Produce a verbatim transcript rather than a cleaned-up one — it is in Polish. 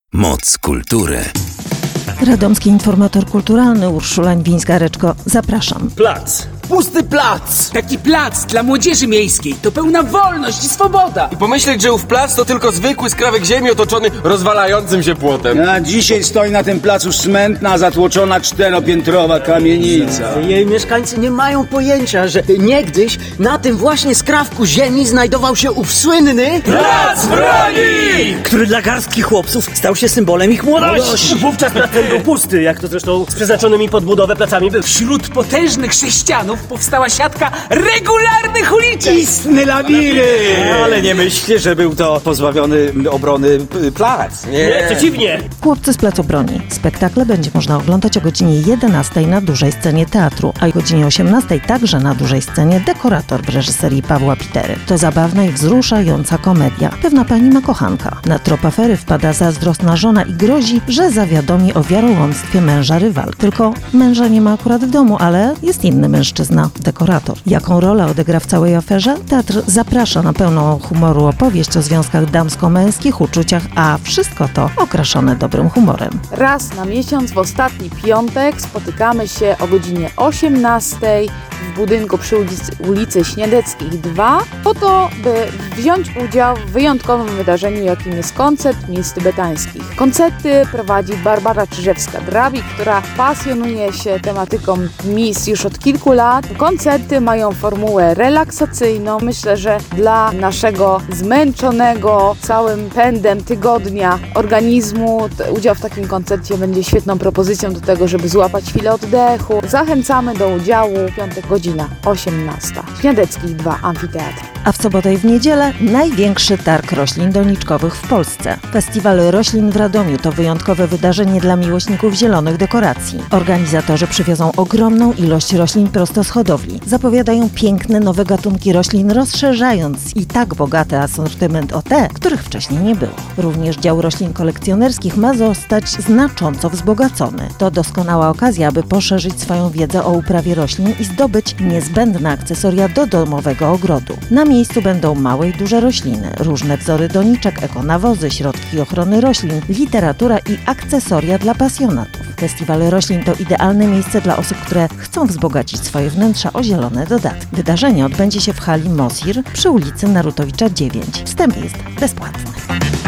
Moc kultury. Radomski informator kulturalny Urszula Wińska-Reczko. Zapraszam. Plac. Pusty plac! Taki plac dla młodzieży miejskiej. To pełna wolność i swoboda. I pomyśleć, że ów plac to tylko zwykły skrawek ziemi otoczony rozwalającym się płotem. A dzisiaj stoi na tym placu smętna, zatłoczona czteropiętrowa kamienica. Jej mieszkańcy nie mają pojęcia, że niegdyś na tym właśnie skrawku ziemi znajdował się ów słynny Plac Broni! który dla garstki chłopców stał się symbolem ich młodości. Wówczas plac ten był pusty, jak to zresztą z przeznaczonymi pod budowę placami był. Wśród potężnych sześcianów powstała siatka regularnych uliczek. Istny labirynt! Ale nie myślcie, że był to pozbawiony obrony p- plac. Nie, przeciwnie. Chłopcy z Placu Broni. Spektakle będzie można oglądać o godzinie jedenastej na dużej scenie teatru, a o godzinie osiemnastej także na dużej scenie Dekorator w reżyserii Pawła Pitery. To zabawna i wzruszająca komedia. Pewna pani ma kochanka. Na trop afery wpada zazdrosna żona i grozi, że zawiadomi o wiarołomstwie męża rywal. Tylko męża nie ma akurat w domu, ale jest inny mężczyzna, dekorator. Jaką rolę odegra w całej aferze? Teatr zaprasza na pełną humoru opowieść o związkach damsko-męskich, uczuciach, a wszystko to okraszone dobrym humorem. Raz na miesiąc w ostatni piątek spotykamy się o godzinie osiemnastej w budynku przy ulicy, ulicy Śniadeckich dwa po to, by wziąć udział w wyjątkowym wydarzeniu, jakim jest koncert Miss Tybetańskich. Koncerty prowadzi Barbara Czyżewska-Drabik, która pasjonuje się tematyką Miss już od kilku lat. Koncerty mają formułę relaksacyjną. Myślę, że dla naszego zmęczonego całym pędem tygodnia organizmu udział w takim koncercie będzie świetną propozycją do tego, żeby złapać chwilę oddechu. Zachęcamy do udziału. Piątek, godzina osiemnasta. Śniadeckich dwa, Amfiteatr. A w sobotę i w niedzielę największy targ roślin doniczkowych w Polsce. Festiwal Roślin w Radomiu to wyjątkowe wydarzenie dla miłośników zielonych dekoracji. Organizatorzy przywiozą ogromną ilość roślin prosto z hodowli. Zapowiadają piękne, nowe gatunki roślin, rozszerzając i tak bogaty asortyment o te, których wcześniej nie było. Również dział roślin kolekcjonerskich ma zostać znacząco wzbogacony. To doskonała okazja, aby poszerzyć swoją wiedzę o uprawie roślin i zdobyć niezbędne akcesoria do domowego ogrodu. Na miejscu będą małe i duże rośliny, różne wzory doniczek, ekonawozy, środki ochrony roślin, literatura i akcesoria dla pasjonatów. Festiwal Roślin to idealne miejsce dla osób, które chcą wzbogacić swoje wnętrza o zielone dodatki. Wydarzenie odbędzie się w hali Mosir przy ulicy Narutowicza dziewięć. Wstęp jest bezpłatny.